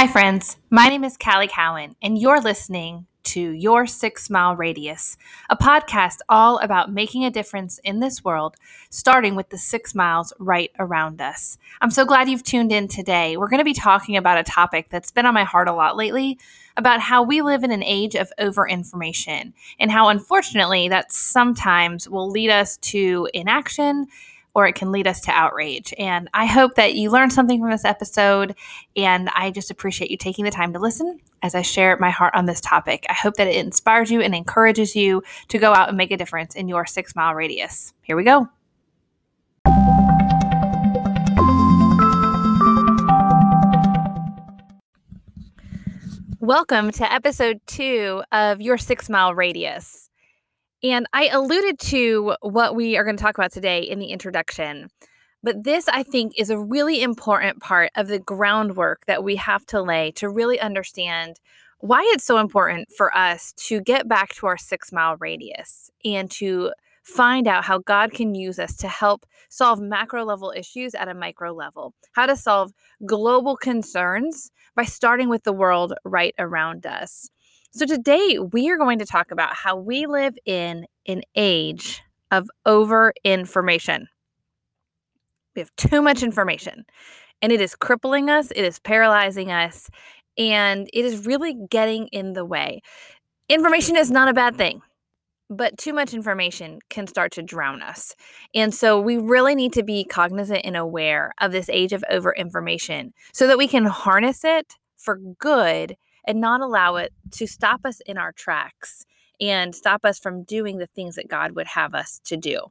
Hi, friends. My name is Callie Cowan, and you're listening to Your 6 Mile Radius, a podcast all about making a difference in this world, starting with the 6 miles right around us. I'm so glad you've tuned in today. We're going to be talking about a topic that's been on my heart a lot lately, about how we live in an age of overinformation, and how unfortunately that sometimes will lead us to inaction or it can lead us to outrage. And I hope that you learned something from this episode, and I just appreciate you taking the time to listen as I share my heart on this topic. I hope that it inspires you and encourages you to go out and make a difference in your 6 mile radius. Here we go. Welcome to episode 2 of Your 6 Mile Radius. And I alluded to what we are going to talk about today in the introduction. But this, I think, is a really important part of the groundwork that we have to lay to really understand why it's so important for us to get back to our 6 mile radius and to find out how God can use us to help solve macro level issues at a micro level, how to solve global concerns by starting with the world right around us. So today we are going to talk about how we live in an age of over-information. We have too much information, and it is crippling us, it is paralyzing us, and it is really getting in the way. Information is not a bad thing, but too much information can start to drown us. And so we really need to be cognizant and aware of this age of over-information so that we can harness it for good and not allow it to stop us in our tracks and stop us from doing the things that God would have us to do.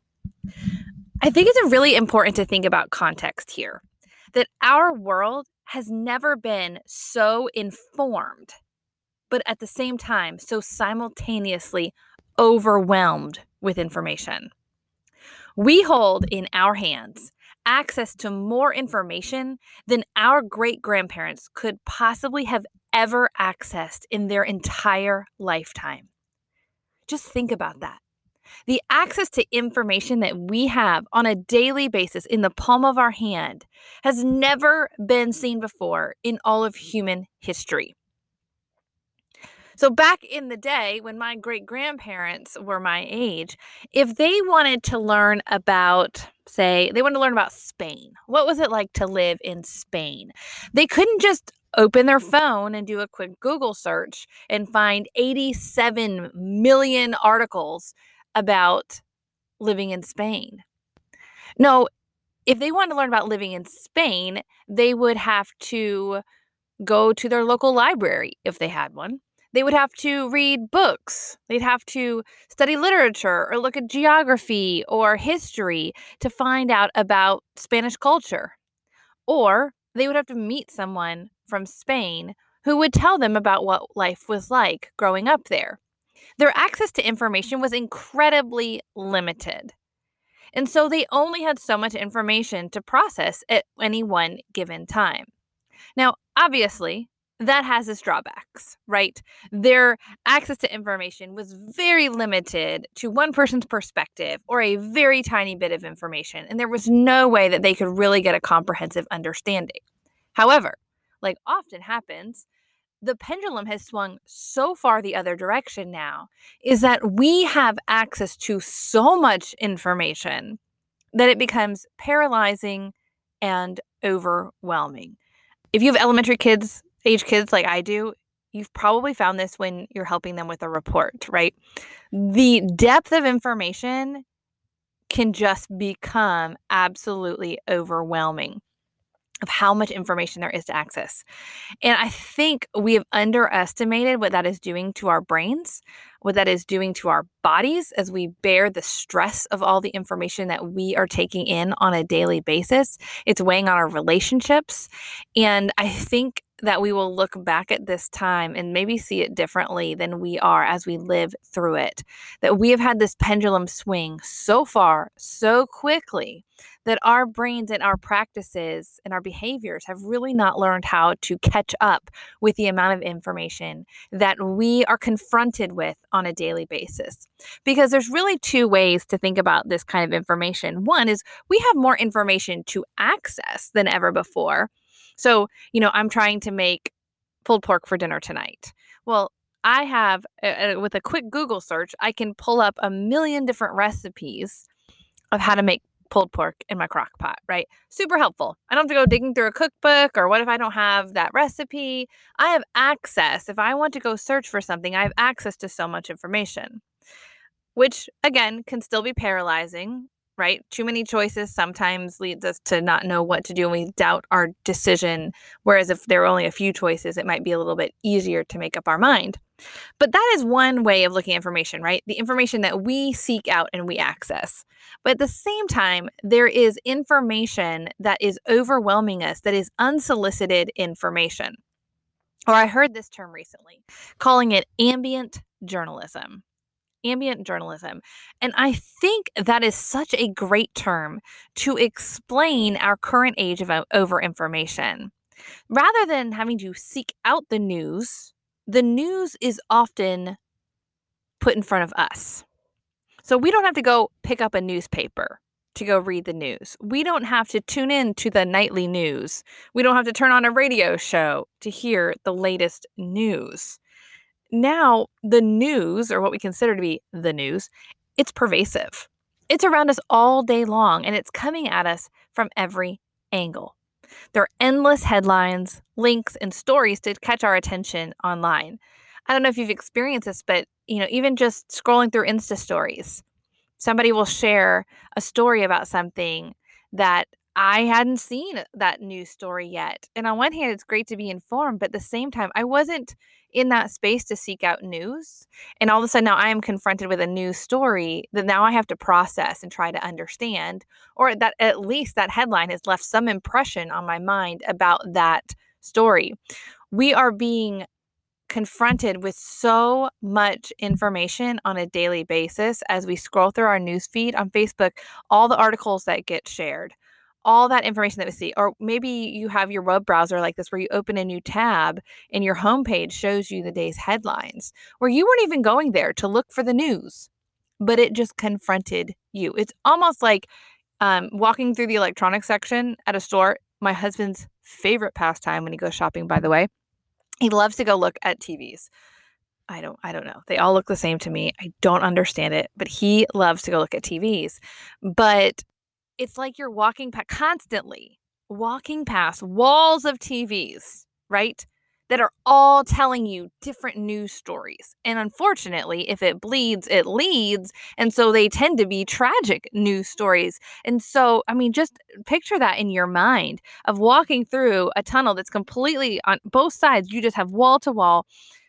I think it's really important to think about context here, that our world has never been so informed, but at the same time, so simultaneously overwhelmed with information. We hold in our hands access to more information than our great-grandparents could possibly have ever accessed in their entire lifetime. Just think about that. The access to information that we have on a daily basis in the palm of our hand has never been seen before in all of human history. So back in the day when my great-grandparents were my age, if they wanted to learn about, say, they wanted to learn about Spain, what was it like to live in Spain? They couldn't just open their phone and do a quick Google search and find 87 million articles about living in Spain. No, if they wanted to learn about living in Spain, they would have to go to their local library if they had one. They would have to read books. They'd have to study literature or look at geography or history to find out about Spanish culture. Or they would have to meet someone from Spain who would tell them about what life was like growing up there. Their access to information was incredibly limited. And so they only had so much information to process at any one given time. Now, obviously, that has its drawbacks, right? Their access to information was very limited to one person's perspective or a very tiny bit of information, and there was no way that they could really get a comprehensive understanding. However, like often happens, the pendulum has swung so far the other direction now, is that we have access to so much information that it becomes paralyzing and overwhelming. If you have elementary age kids like I do, you've probably found this when you're helping them with a report, right? The depth of information can just become absolutely overwhelming of how much information there is to access. And I think we have underestimated what that is doing to our brains, what that is doing to our bodies as we bear the stress of all the information that we are taking in on a daily basis. It's weighing on our relationships. And I think that we will look back at this time and maybe see it differently than we are as we live through it. That we have had this pendulum swing so far, so quickly, that our brains and our practices and our behaviors have really not learned how to catch up with the amount of information that we are confronted with on a daily basis. Because there's really two ways to think about this kind of information. One is we have more information to access than ever before. So, I'm trying to make pulled pork for dinner tonight. Well, I have, with a quick Google search, I can pull up a million different recipes of how to make pulled pork in my crock pot, right? Super helpful. I don't have to go digging through a cookbook, or what if I don't have that recipe? I have access. If I want to go search for something, I have access to so much information, which again can still be paralyzing, right? Too many choices sometimes leads us to not know what to do, and we doubt our decision. Whereas if there are only a few choices, it might be a little bit easier to make up our mind. But that is one way of looking at information, right? The information that we seek out and we access. But at the same time, there is information that is overwhelming us, that is unsolicited information. Or I heard this term recently, calling it ambient journalism. Ambient journalism. And I think that is such a great term to explain our current age of over-information. Rather than having to seek out the news is often put in front of us. So we don't have to go pick up a newspaper to go read the news. We don't have to tune in to the nightly news. We don't have to turn on a radio show to hear the latest news. Now, the news, or what we consider to be the news, it's pervasive. It's around us all day long, and it's coming at us from every angle. There are endless headlines, links, and stories to catch our attention online. I don't know if you've experienced this, but even just scrolling through Insta stories, somebody will share a story about something that I hadn't seen that news story yet. And on one hand, it's great to be informed, but at the same time, I wasn't in that space to seek out news. And all of a sudden now I am confronted with a news story that now I have to process and try to understand, or that at least that headline has left some impression on my mind about that story. We are being confronted with so much information on a daily basis as we scroll through our news feed on Facebook, all the articles that get shared, all that information that we see. Or maybe you have your web browser like this where you open a new tab and your homepage shows you the day's headlines, where you weren't even going there to look for the news, but it just confronted you. It's almost like walking through the electronics section at a store. My husband's favorite pastime when he goes shopping, by the way, he loves to go look at TVs. I don't know. They all look the same to me. I don't understand it, but he loves to go look at TVs. But it's like you're constantly walking past walls of TVs, right? That are all telling you different news stories. And unfortunately, if it bleeds, it leads. And so they tend to be tragic news stories. And so, just picture that in your mind of walking through a tunnel that's completely on both sides. You just have wall to wall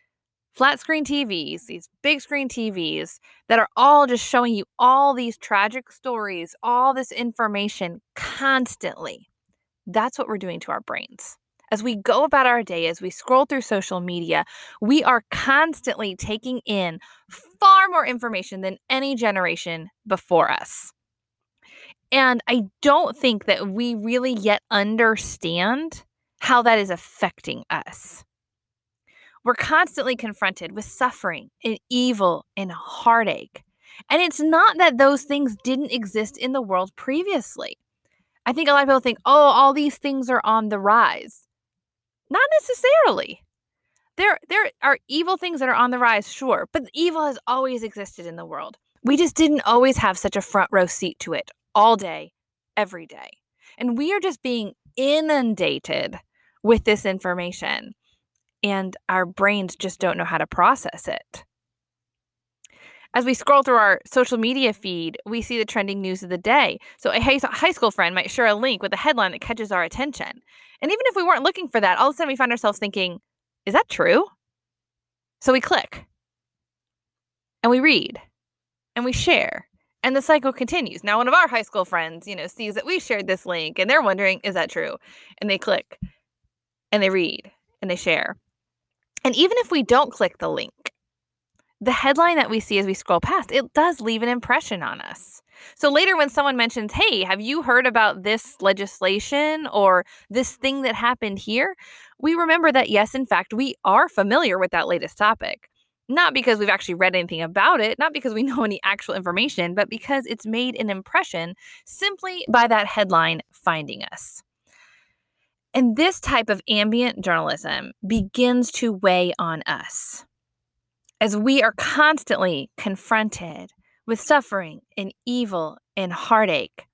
flat screen TVs, these big screen TVs that are all just showing you all these tragic stories, all this information constantly. That's what we're doing to our brains. As we go about our day, as we scroll through social media, we are constantly taking in far more information than any generation before us. And I don't think that we really yet understand how that is affecting us. We're constantly confronted with suffering and evil and heartache. And it's not that those things didn't exist in the world previously. I think a lot of people think, all these things are on the rise. Not necessarily. There are evil things that are on the rise, sure, but evil has always existed in the world. We just didn't always have such a front row seat to it all day, every day. And we are just being inundated with this information. And our brains just don't know how to process it. As we scroll through our social media feed, we see the trending news of the day. So a high school friend might share a link with a headline that catches our attention. And even if we weren't looking for that, all of a sudden we find ourselves thinking, is that true? So we click and we read and we share. And the cycle continues. Now, one of our high school friends, sees that we shared this link and they're wondering, is that true? And they click and they read and they share. And even if we don't click the link, the headline that we see as we scroll past, it does leave an impression on us. So later when someone mentions, hey, have you heard about this legislation or this thing that happened here? We remember that, yes, in fact, we are familiar with that latest topic. Not because we've actually read anything about it, not because we know any actual information, but because it's made an impression simply by that headline finding us. And this type of ambient journalism begins to weigh on us as we are constantly confronted with suffering and evil and heartache.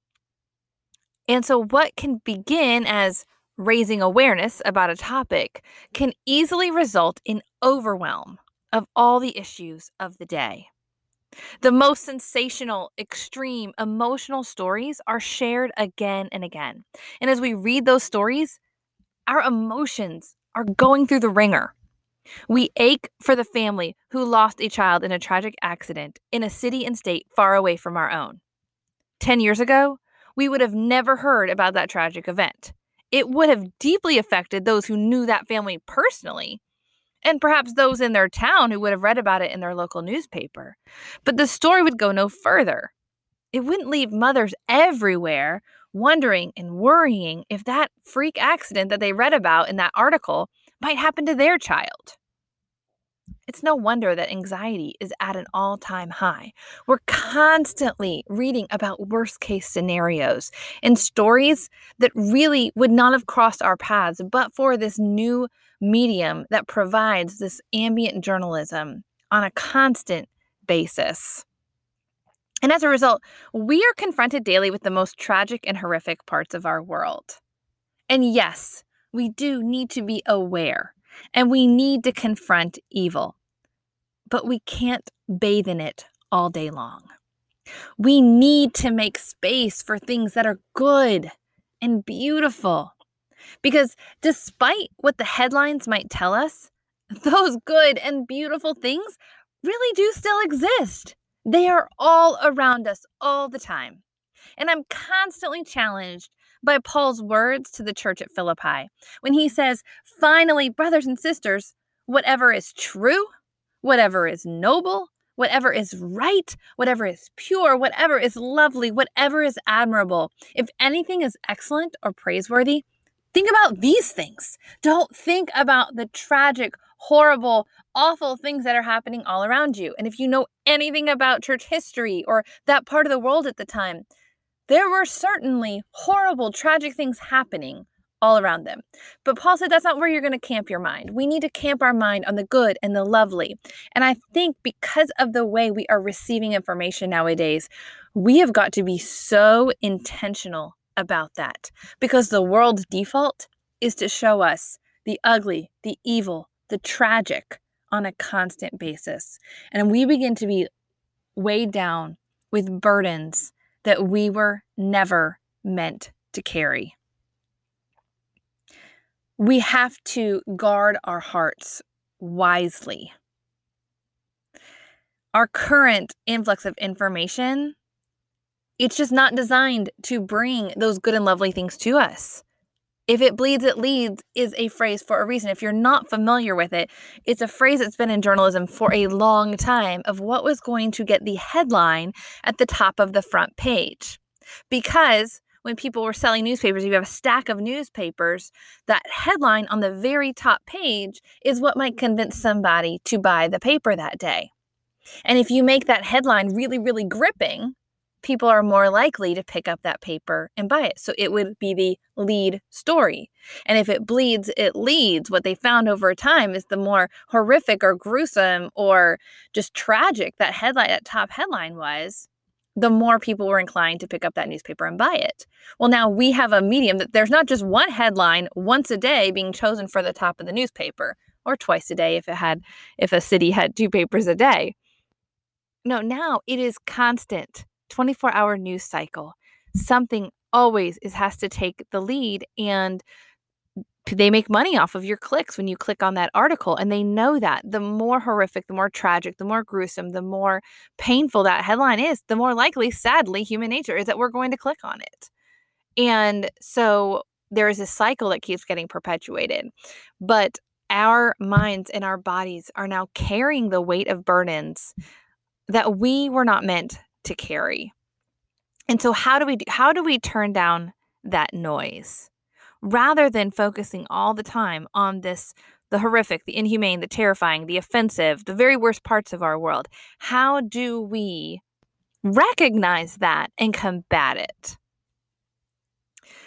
And so, what can begin as raising awareness about a topic can easily result in overwhelm of all the issues of the day. The most sensational, extreme, emotional stories are shared again and again. And as we read those stories, our emotions are going through the ringer. We ache for the family who lost a child in a tragic accident in a city and state far away from our own. 10 years ago, we would have never heard about that tragic event. It would have deeply affected those who knew that family personally, and perhaps those in their town who would have read about it in their local newspaper. But the story would go no further. It wouldn't leave mothers everywhere wondering and worrying if that freak accident that they read about in that article might happen to their child. It's no wonder that anxiety is at an all-time high. We're constantly reading about worst-case scenarios and stories that really would not have crossed our paths but for this new medium that provides this ambient journalism on a constant basis. And as a result, we are confronted daily with the most tragic and horrific parts of our world. And yes, we do need to be aware, and we need to confront evil. But we can't bathe in it all day long. We need to make space for things that are good and beautiful. Because despite what the headlines might tell us, those good and beautiful things really do still exist. They are all around us all the time. And I'm constantly challenged by Paul's words to the church at Philippi when he says, "Finally, brothers and sisters, whatever is true, whatever is noble, whatever is right, whatever is pure, whatever is lovely, whatever is admirable, if anything is excellent or praiseworthy, think about these things. Don't think about the tragic, horrible, awful things that are happening all around you." And if you know anything about church history or that part of the world at the time, there were certainly horrible, tragic things happening all around them. But Paul said that's not where you're going to camp your mind. We need to camp our mind on the good and the lovely. And I think because of the way we are receiving information nowadays, we have got to be so intentional about that, because the world's default is to show us the ugly, the evil, the tragic on a constant basis. And we begin to be weighed down with burdens that we were never meant to carry. We have to guard our hearts wisely. Our current influx of information, it's just not designed to bring those good and lovely things to us. If it bleeds, it leads is a phrase for a reason. If you're not familiar with it, it's a phrase that's been in journalism for a long time of what was going to get the headline at the top of the front page. Because when people were selling newspapers, if you have a stack of newspapers, that headline on the very top page is what might convince somebody to buy the paper that day. And if you make that headline really, really gripping, people are more likely to pick up that paper and buy it. So it would be the lead story. And if it bleeds, it leads. What they found over time is the more horrific or gruesome or just tragic that headline, that top headline was, the more people were inclined to pick up that newspaper and buy it. Well, now we have a medium that there's not just one headline once a day being chosen for the top of the newspaper, or twice a day if a city had 2 papers a day. No, now it is constant, 24-hour news cycle. Something always has to take the lead, and they make money off of your clicks when you click on that article, and they know that the more horrific, the more tragic, the more gruesome, the more painful that headline is, the more likely, sadly, human nature is that we're going to click on it. And so there is a cycle that keeps getting perpetuated. But our minds and our bodies are now carrying the weight of burdens that we were not meant to carry. And so how do we turn down that noise? Rather than focusing all the time on the horrific, the inhumane, the terrifying, the offensive, the very worst parts of our world, how do we recognize that and combat it?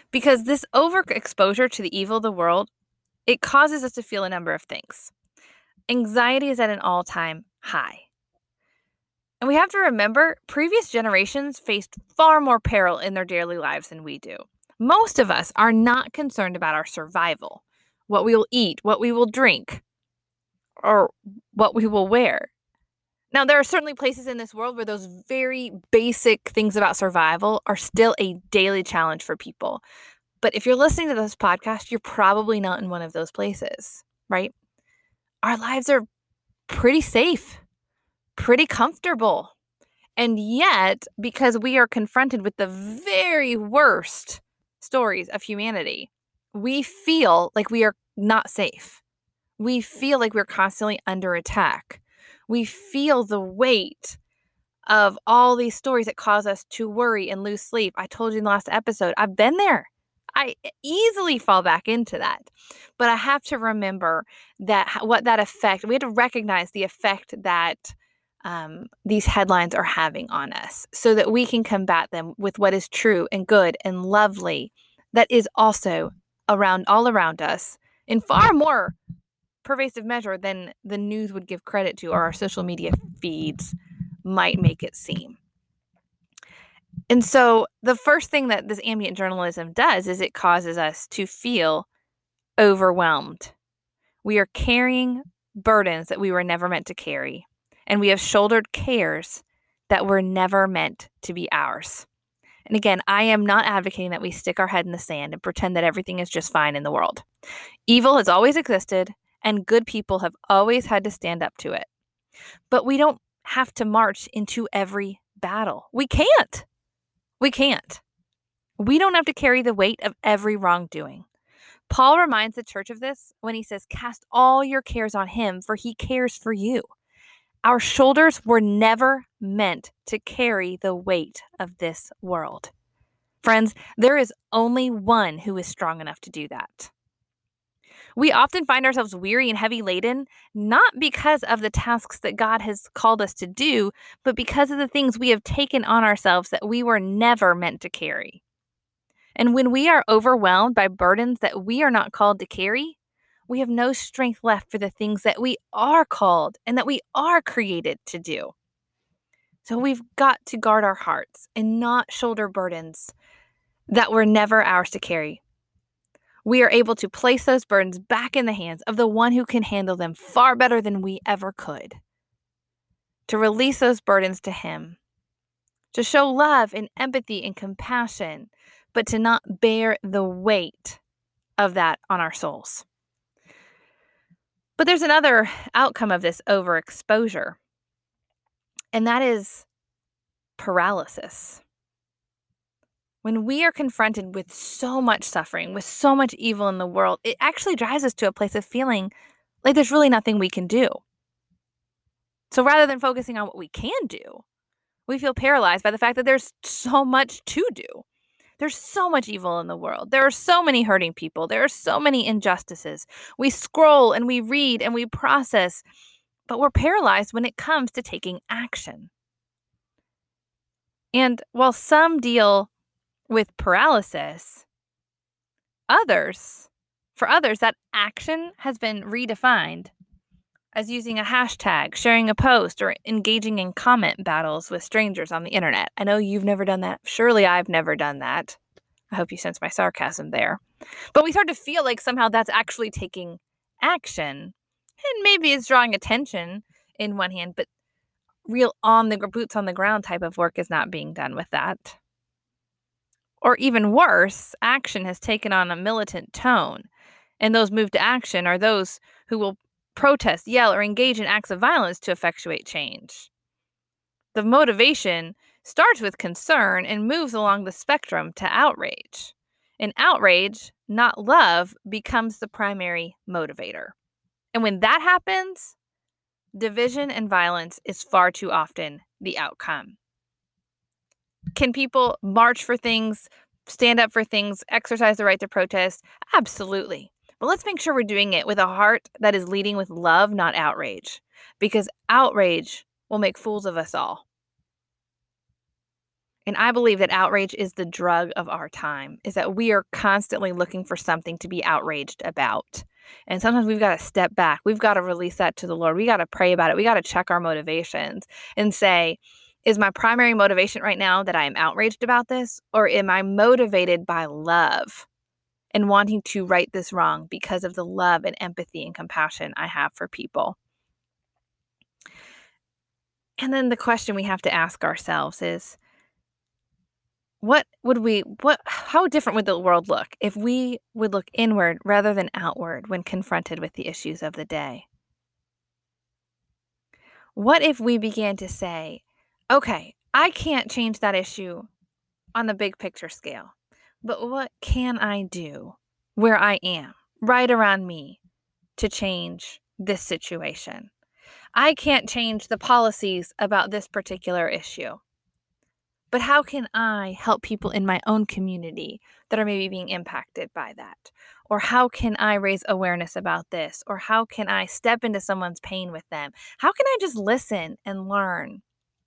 Because this overexposure to the evil of the world, it causes us to feel a number of things. Anxiety is at an all-time high. And we have to remember, previous generations faced far more peril in their daily lives than we do. Most of us are not concerned about our survival, what we will eat, what we will drink, or what we will wear. Now, there are certainly places in this world where those very basic things about survival are still a daily challenge for people. But if you're listening to this podcast, you're probably not in one of those places, right? Our lives are pretty safe, pretty comfortable. And yet, because we are confronted with the very worst stories of humanity, we feel like we are not safe. We feel like we're constantly under attack. We feel the weight of all these stories that cause us to worry and lose sleep. I told you in the last episode, I've been there. I easily fall back into that. But I have to remember that what that effect, we have to recognize the effect that these headlines are having on us so that we can combat them with what is true and good and lovely that is also all around us in far more pervasive measure than the news would give credit to or our social media feeds might make it seem. And so the first thing that this ambient journalism does is it causes us to feel overwhelmed. We are carrying burdens that we were never meant to carry, and we have shouldered cares that were never meant to be ours. And again, I am not advocating that we stick our head in the sand and pretend that everything is just fine in the world. Evil has always existed, and good people have always had to stand up to it. But we don't have to march into every battle. We can't. We can't. We don't have to carry the weight of every wrongdoing. Paul reminds the church of this when he says, "Cast all your cares on him, for he cares for you." Our shoulders were never meant to carry the weight of this world. Friends, there is only one who is strong enough to do that. We often find ourselves weary and heavy laden, not because of the tasks that God has called us to do, but because of the things we have taken on ourselves that we were never meant to carry. And when we are overwhelmed by burdens that we are not called to carry, we have no strength left for the things that we are called and that we are created to do. So we've got to guard our hearts and not shoulder burdens that were never ours to carry. We are able to place those burdens back in the hands of the one who can handle them far better than we ever could. To release those burdens to him. To show love and empathy and compassion, but to not bear the weight of that on our souls. But there's another outcome of this overexposure, and that is paralysis. When we are confronted with so much suffering, with so much evil in the world, it actually drives us to a place of feeling like there's really nothing we can do. So rather than focusing on what we can do, we feel paralyzed by the fact that there's so much to do. There's so much evil in the world. There are so many hurting people. There are so many injustices. We scroll and we read and we process, but we're paralyzed when it comes to taking action. And while some deal with paralysis, for others, that action has been redefined as using a hashtag, sharing a post, or engaging in comment battles with strangers on the internet. I know you've never done that. Surely I've never done that. I hope you sense my sarcasm there. But we start to feel like somehow that's actually taking action. And maybe it's drawing attention in one hand, but real boots on the ground type of work is not being done with that. Or even worse, action has taken on a militant tone, and those moved to action are those who will protest, yell, or engage in acts of violence to effectuate change. The motivation starts with concern and moves along the spectrum to outrage. And outrage, not love, becomes the primary motivator. And when that happens, division and violence is far too often the outcome. Can people march for things, stand up for things, exercise the right to protest? Absolutely. But let's make sure we're doing it with a heart that is leading with love, not outrage. Because outrage will make fools of us all. And I believe that outrage is the drug of our time, is that we are constantly looking for something to be outraged about. And sometimes we've got to step back. We've got to release that to the Lord. We got to pray about it. We got to check our motivations and say, is my primary motivation right now that I am outraged about this? Or am I motivated by love and wanting to right this wrong because of the love and empathy and compassion I have for people? And then the question we have to ask ourselves is, how different would the world look if we would look inward rather than outward when confronted with the issues of the day? What if we began to say, okay, I can't change that issue on the big picture scale, but what can I do where I am, right around me, to change this situation? I can't change the policies about this particular issue. But how can I help people in my own community that are maybe being impacted by that? Or how can I raise awareness about this? Or how can I step into someone's pain with them? How can I just listen and learn?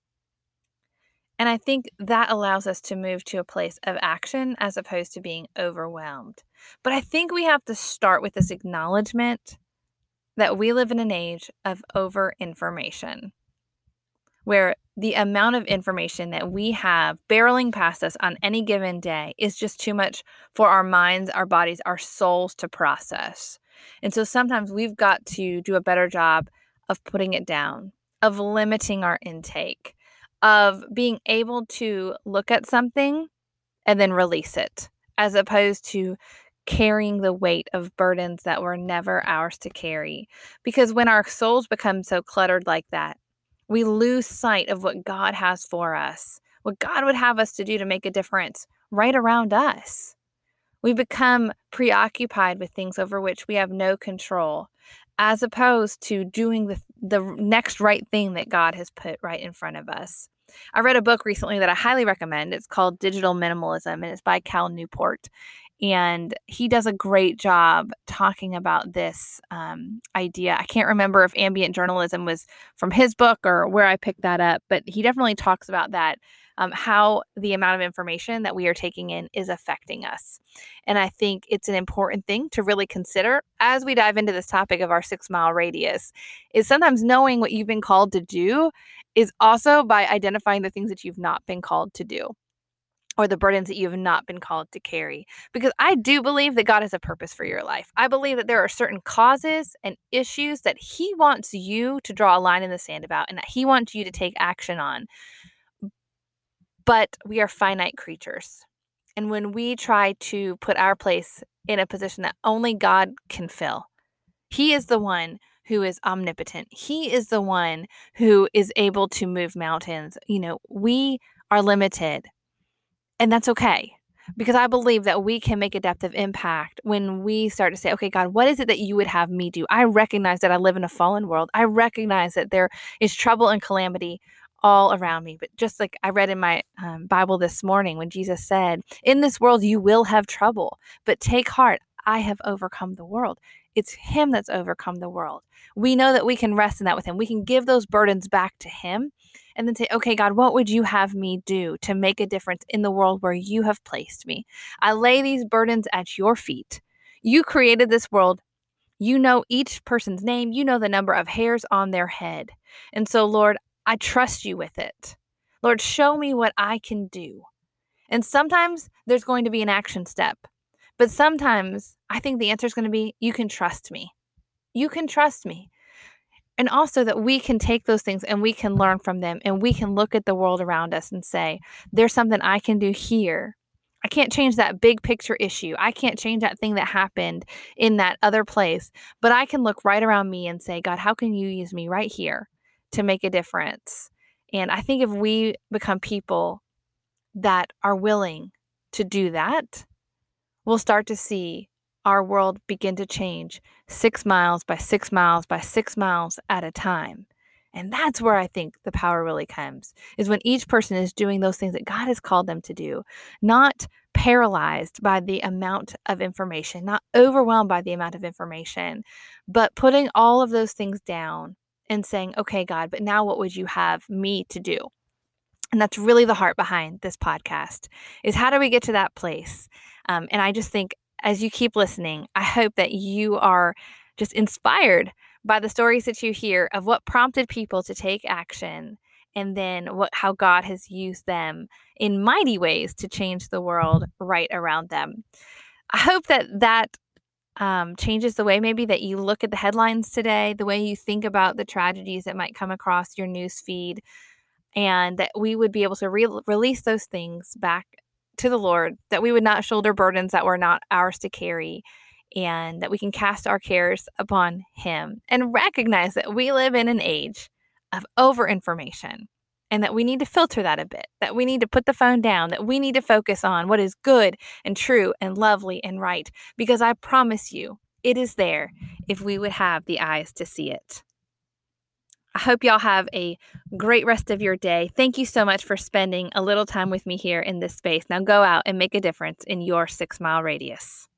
And I think that allows us to move to a place of action as opposed to being overwhelmed. But I think we have to start with this acknowledgement that we live in an age of over information, where the amount of information that we have barreling past us on any given day is just too much for our minds, our bodies, our souls to process. And so sometimes we've got to do a better job of putting it down, of limiting our intake, of being able to look at something and then release it, as opposed to carrying the weight of burdens that were never ours to carry. Because when our souls become so cluttered like that, we lose sight of what God has for us, what God would have us to do to make a difference right around us. We become preoccupied with things over which we have no control, as opposed to doing the next right thing that God has put right in front of us. I read a book recently that I highly recommend. It's called Digital Minimalism, and it's by Cal Newport. And he does a great job talking about this idea. I can't remember if ambient journalism was from his book or where I picked that up, but he definitely talks about that, how the amount of information that we are taking in is affecting us. And I think it's an important thing to really consider as we dive into this topic of our 6-mile radius, is sometimes knowing what you've been called to do is also by identifying the things that you've not been called to do, or the burdens that you have not been called to carry. Because I do believe that God has a purpose for your life. I believe that there are certain causes and issues that He wants you to draw a line in the sand about and that He wants you to take action on. But we are finite creatures. And when we try to put our place in a position that only God can fill, He is the one who is omnipotent. He is the one who is able to move mountains. We are limited. And that's okay, because I believe that we can make a depth of impact when we start to say, okay, God, what is it that you would have me do? I recognize that I live in a fallen world. I recognize that there is trouble and calamity all around me. But just like I read in my Bible this morning when Jesus said, in this world, you will have trouble, but take heart. I have overcome the world. It's Him that's overcome the world. We know that we can rest in that with Him. We can give those burdens back to Him and then say, okay, God, what would you have me do to make a difference in the world where you have placed me? I lay these burdens at your feet. You created this world. You know each person's name. You know the number of hairs on their head. And so, Lord, I trust you with it. Lord, show me what I can do. And sometimes there's going to be an action step. But sometimes I think the answer is going to be, you can trust me. You can trust me. And also that we can take those things and we can learn from them and we can look at the world around us and say, there's something I can do here. I can't change that big picture issue. I can't change that thing that happened in that other place, but I can look right around me and say, God, how can you use me right here to make a difference? And I think if we become people that are willing to do that, we'll start to see our world begin to change 6 miles by 6 miles by 6 miles at a time. And that's where I think the power really comes, is when each person is doing those things that God has called them to do, not paralyzed by the amount of information, not overwhelmed by the amount of information, but putting all of those things down and saying, okay, God, but now what would you have me to do? And that's really the heart behind this podcast, is how do we get to that place? And I just think as you keep listening, I hope that you are just inspired by the stories that you hear of what prompted people to take action, and then how God has used them in mighty ways to change the world right around them. I hope that changes the way maybe that you look at the headlines today, the way you think about the tragedies that might come across your news feed, and that we would be able to release those things back to the Lord, that we would not shoulder burdens that were not ours to carry, and that we can cast our cares upon Him and recognize that we live in an age of overinformation, and that we need to filter that a bit, that we need to put the phone down, that we need to focus on what is good and true and lovely and right, because I promise you, it is there if we would have the eyes to see it. I hope y'all have a great rest of your day. Thank you so much for spending a little time with me here in this space. Now go out and make a difference in your 6 mile radius.